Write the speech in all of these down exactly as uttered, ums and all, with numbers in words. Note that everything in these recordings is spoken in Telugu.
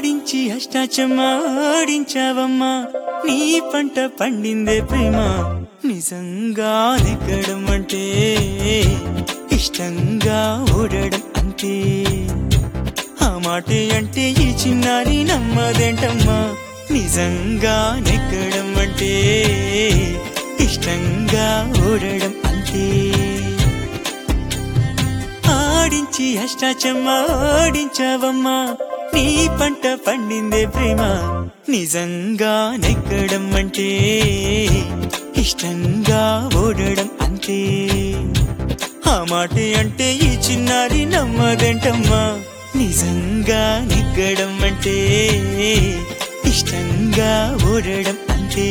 ఆడించి అష్టాచమ్మా ఆడించావమ్మా నీ పంట పండిందే ప్రేమ నిజంగా నెగ్గడం అంటే ఇష్టంగా ఓడడం అంతే ఆ మాటే అంటే ఈ చిన్నారి నమ్మదేంటమ్మా నిజంగా నెగ్గడం అంటే ఇష్టంగా ఓడడం అంతే ఆడించి అష్టాచమ్మా ఆడించావమ్మా నీ పంట పండిందే ప్రేమ నిజంగా నెగ్గడం అంటే ఇష్టంగా ఓడడం అంతే ఆ మాటే అంటే ఈ చిన్నారి నమ్మదేంటమ్మా నిజంగా నెగ్గడం అంటే ఇష్టంగా ఓడడం అంతే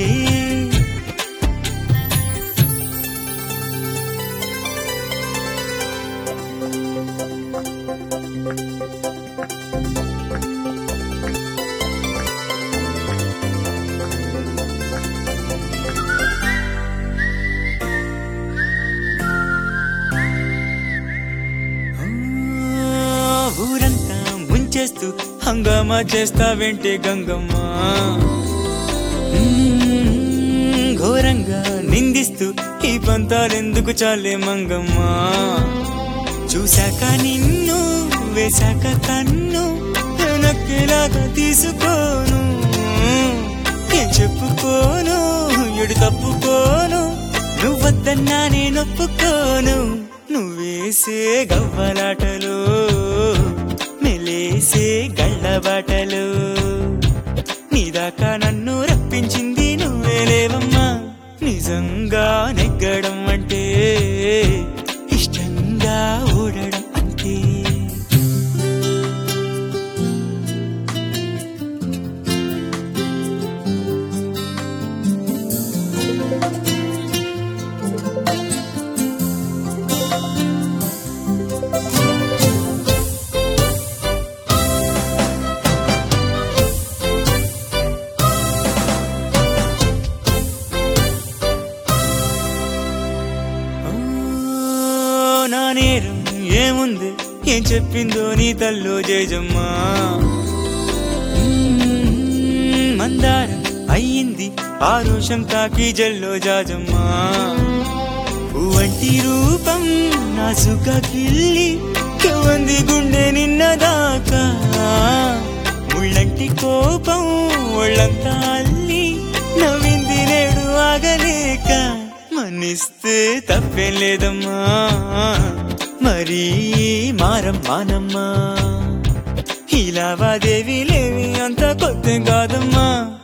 ఊరంతా ముంచేస్తూ హంగామా చేస్తావేంటే గంగమ్మ ఘోరంగా నిందిస్తూ ఈ పంతాలెందుకు చాలే మంగమ్మ చూశాక నిన్ను వేశాక కన్ను నక్కేలాగా తీసుకోను ఏం చెప్పుకోను ఎడు తప్పుకోను నువ్వద్దన్నా నేనొప్పుకోను నువ్వేసే గవ్వలాటలు మెలేసే గళ్ళబాటలు నీదాకా నన్ను రప్పించింది నువ్వేలేవమ్మా నిజంగా నెగ్గడం అంటే ఇష్టంగా ఓడడం అంతే నా నేరం ఏముంది ఏం చెప్పిందో నీ తల్లో జేజమ్మా మందారం అయ్యింది ఆరుషం తాకి జల్లో జాజమ్మా పువ్వంటి రూపం నా సుఖ కిల్లి కవంది గుండె నిన్నదాకా ముళ్ళంటి కోపం ఒళ్ళంతా అల్లి నవ్వింది నేడు ఆగలేక మన్నిస్తే తప్పేం లేదమ్మా మరీ మారం మానమ్మా ఈ లావాదేవీ లేవి అంత కొత్త కాదమ్మా